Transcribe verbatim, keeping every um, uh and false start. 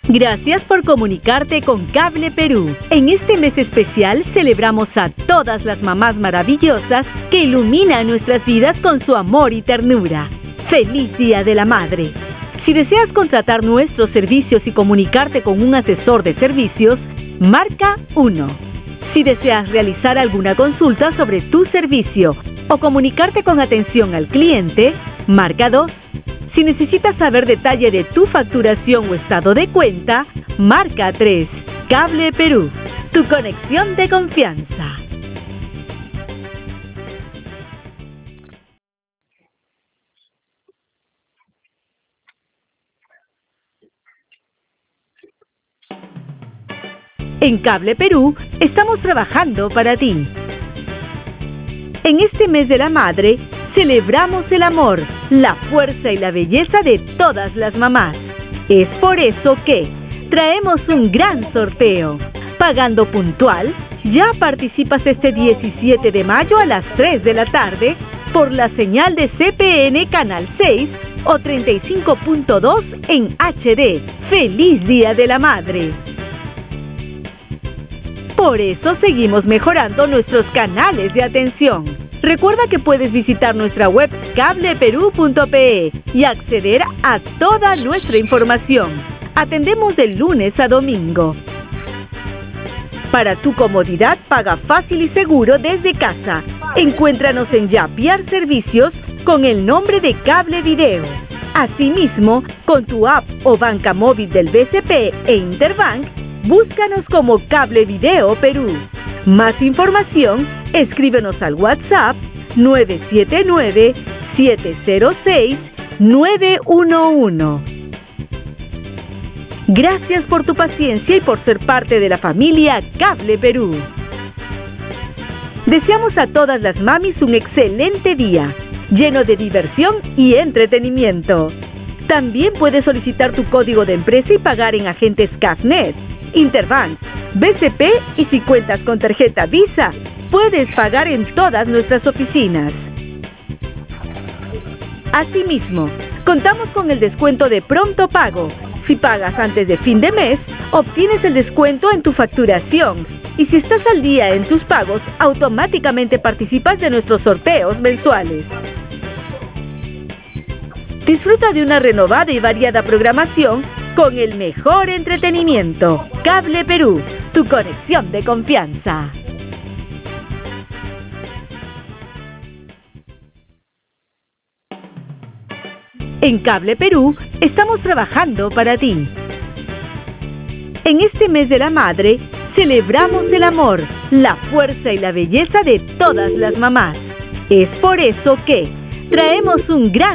Gracias por comunicarte con Cable Perú. En este mes especial celebramos a todas las mamás maravillosas que iluminan nuestras vidas con su amor y ternura. ¡Feliz Día de la Madre! Si deseas contratar nuestros servicios y comunicarte con un asesor de servicios, marca uno. Si deseas realizar alguna consulta sobre tu servicio o comunicarte con atención al cliente, marca dos. Si necesitas saber detalle de tu facturación o estado de cuenta, marca tres. Cable Perú, tu conexión de confianza. En Cable Perú estamos trabajando para ti. En este mes de la madre, celebramos el amor, la fuerza y la belleza de todas las mamás. Es por eso que traemos un gran sorteo. Pagando puntual, ya participas este diecisiete de mayo a las tres de la tarde por la señal de C P N Canal seis o treinta y cinco punto dos en H D. ¡Feliz Día de la Madre! Por eso seguimos mejorando nuestros canales de atención. Recuerda que puedes visitar nuestra web cable perú punto pe y acceder a toda nuestra información. Atendemos de lunes a domingo. Para tu comodidad, paga fácil y seguro desde casa. Encuéntranos en Yapiar Servicios con el nombre de Cable Video. Asimismo, con tu app o banca móvil del B C P e Interbank, búscanos como Cable Video Perú. Más información, escríbenos al WhatsApp nueve siete nueve, siete cero seis, nueve uno uno. Gracias por tu paciencia y por ser parte de la familia Cable Perú. Deseamos a todas las mamis un excelente día, lleno de diversión y entretenimiento. También puedes solicitar tu código de empresa y pagar en agentes Cafnet, Interbank, B C P y si cuentas con tarjeta Visa, puedes pagar en todas nuestras oficinas. Asimismo, contamos con el descuento de pronto pago. Si pagas antes de fin de mes, obtienes el descuento en tu facturación. Y si estás al día en tus pagos, automáticamente participas de nuestros sorteos mensuales. Disfruta de una renovada y variada programación con el mejor entretenimiento. Cable Perú, tu conexión de confianza. En Cable Perú estamos trabajando para ti. En este mes de la madre, celebramos el amor, la fuerza y la belleza de todas las mamás. Es por eso que traemos un gran